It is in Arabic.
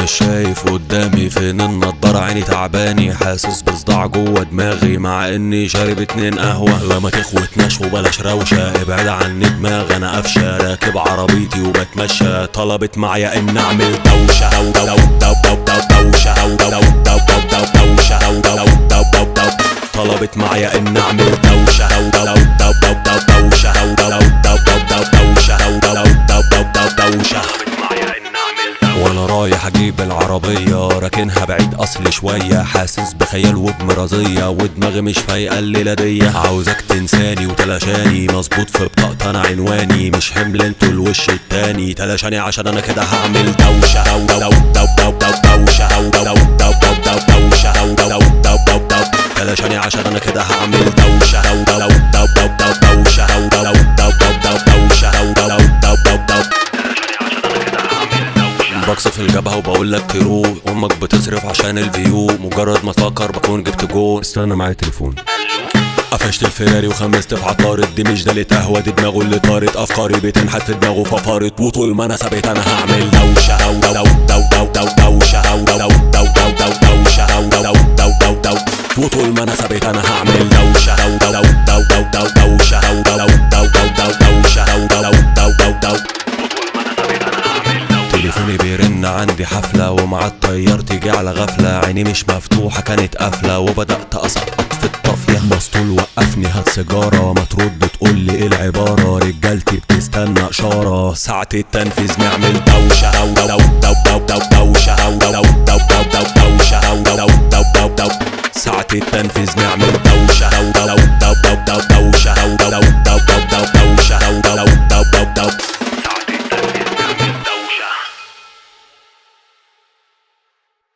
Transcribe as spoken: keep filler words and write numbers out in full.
مش شايف قدامي فين النضارة، عيني تعباني حاسس بصداع جوه دماغي مع اني شارب اتنين قهوة. لا ما تخوتناش وبلاش روشة، ابعد عني دماغ انا قفشة، راكب عربيتي وبتمشى، طلبت معايا ان اعمل دوشة طلبت معايا ان اعمل دوشة وانا رايح اجيب العربية راكنها بعيد اصلي شوية، حاسس بخيال وبمرازية ودماغي مش فايقة الليلة دي، عاوزك تنساني وتلاشاني مظبوط في بطاقة انا عنواني، مش حمل انتوا الوش التاني، تلاشاني عشان انا كده هعمل دوشة تلاشاني عشان انا كده هعمل دوشة بكس في الجبهة وبقول لك تروح، امك بتصرف عشان الفيو، مجرد ما تفكر بكون جبت جول. استنى معايا تليفون. قفشت الفيراري وخمست في عطارد، دي مش دالة قهوة دي دماغه اللي طارت، افكاري بتنحت في دماغه ففارت، وطول ما انا ثابت انا هعمل دوشة وطول ما انا ثابت انا هعمل دوشة تليفوني بيرن عندي حفلة ومع الطيار تيجي على غفلة، عيني مش مفتوحة كانت قافلة وبدأت أسقط في الطافية، مسطول وقفني هات سيجارة، ما ترد تقولي ايه العبارة، رجالتي بتستنى إشارة، ساعة التنفيذ نعمل دوشة